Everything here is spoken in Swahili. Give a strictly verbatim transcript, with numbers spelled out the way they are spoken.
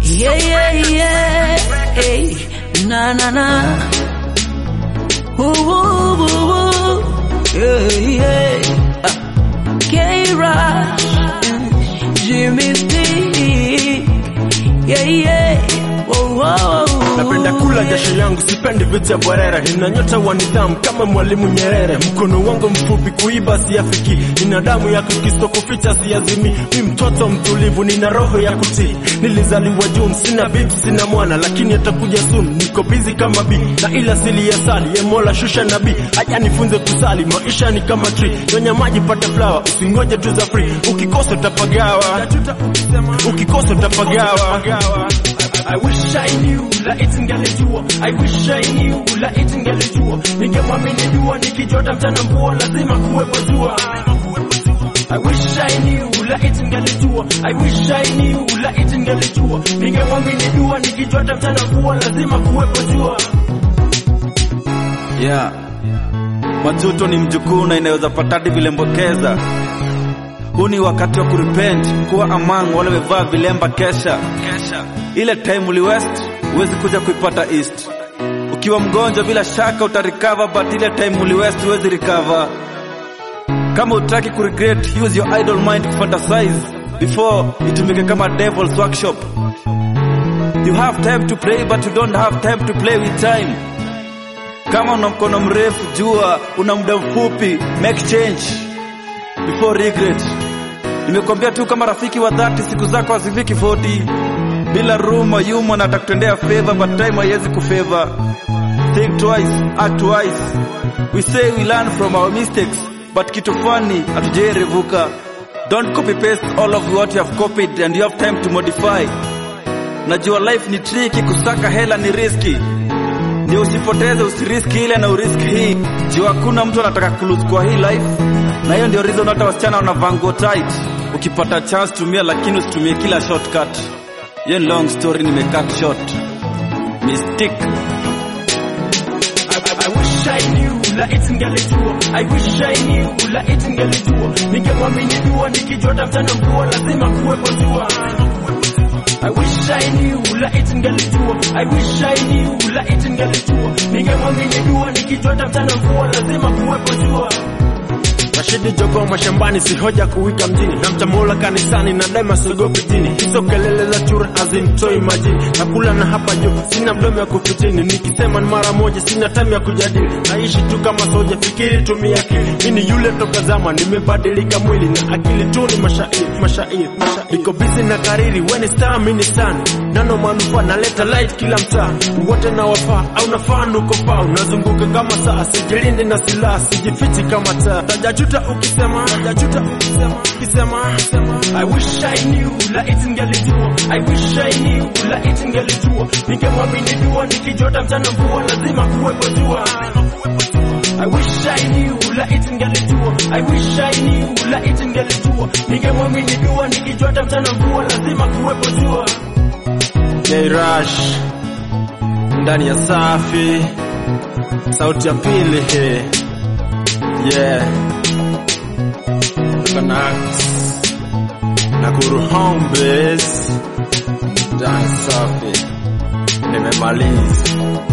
Yeah, yeah, yeah. Hey, na na na. Ooh, ooh, ooh, ooh. Yeah, yeah. Uh, K-Rush, Jimmy D. Yeah, yeah. Whoa, whoa. Napenda kula jasho yangu, sipendi vitu ya bwerere. Nina nyota wa nidhamu kama Mwalimu Nyerere. Mkono wangu mfupi kuiba siafiki, nina damu ya kukisto kuficha siazimi. Mi mtoto mtulivu, nina roho ya kutii. Nilizaliwa June, sina bibi sina mwana, lakini atakuja soon. Niko busy kama bi, na ila sili ya sali. Ye Mola shusha nabii, aja nifunze kusali. Maisha ni kama tree, nyonya maji pata flower. Usingoje tu za free, ukikosa utapagawa. Ukikosa utapagawa. I wish I knew la eti ningelijua. I wish I knew la eti ningelijua. Ningemwamini dua, nikijota mchana mvua, lazima kuwepo jua. I wish I knew la eti ningelijua. I wish I knew la eti ningelijua. Ningemwamini dua, nikijota mchana mvua, lazima kuwepo jua. Yeah. Majuto ni mjukuu na inaweza patadi vile mbokeza. Huu ni wakati wa kurepent, kuwa among wale wevaa vilemba kesha. Ile time uli west, uwezi kuja kuipata east. Ukiwa mgonjwa bila shaka utarecover, but ile time uli west uwezi recover. Kama utaki kuregret, use your idle mind to fantasize before itumike kama devil's workshop. You have time to pray, but you don't have time to play with time. Kama una mkono mrefu jua, una muda mfupi, make change before regret. Nimekwambia tu kama rafiki wa dhati, siku zako hazifiki forty. Bila rumor yumo na atakutendea favor, but time haiwezi kufavor. Think twice, act twice. We say we learn from our mistakes, but kitu funny hatujaerevuka. Don't copy paste all of what you have copied, and you have time to modify. Najua life ni tricky, kusaka hela ni risky. Ndio usipoteze, usiriski ile na uriski hii. Jua hakuna mtu anataka kulose kwa hii life. Na hiyo ndio reason hata wasichana wanavaa nguo tight. Ukipata chance tumia, lakini usitumie kila shortcut. Yen long story nimecut short. Mistake. I wish I knew la eti ningelijua. I wish I knew la eti ningelijua. Ningemwamini dua, nikijota mchana mvua, lazima kuwepo jua. I wish I knew la eti ningelijua. I wish I knew la eti ningelijua. Ningemwamini dua, nikijota mchana mvua, lazima kuwepo jua. Rashidi Jogo mashambani, si hoja kuwika mjini. Na mtamola kanisani, na daima sogopi dini. Hizo kelele za chura hazimtoi majini. Nakula na hapa juu, sina mdomo ya kufitini. Nikisema ni mara moja, sina time ya kujadili. Naishi tu kama soja, fikiri tumia akili. Mimi yule toka zama, nimebadilika mwili na akili tu ni mashairi, mashairi, mashairi. Niko busy na kariri, when it's time, mini sana. Nano manufaa, naleta light kila mtaa. Wote na wafaa, au nafaa nuko pao. Nazunguka kama saa, sijilindi na silaha, sijifichi kama taa. Tajajuta ukisema, tajajuta ukisema, ukisema, ukisema. I wish I knew la eti ningelijua. I wish I knew la eti ningelijua. Ningemwamini dua, nikijota mchana mvua, lazima kuwepo jua. I wish I knew la eti ningelijua. I wish I knew la eti ningelijua. Ningemwamini dua, nikijota mchana mvua, lazima kuwepo jua. K-Rush ndani ya Safi, sauti ya pili he. Yeah. Connect Nakuru home base ndani ya Safi. Nimemaliza.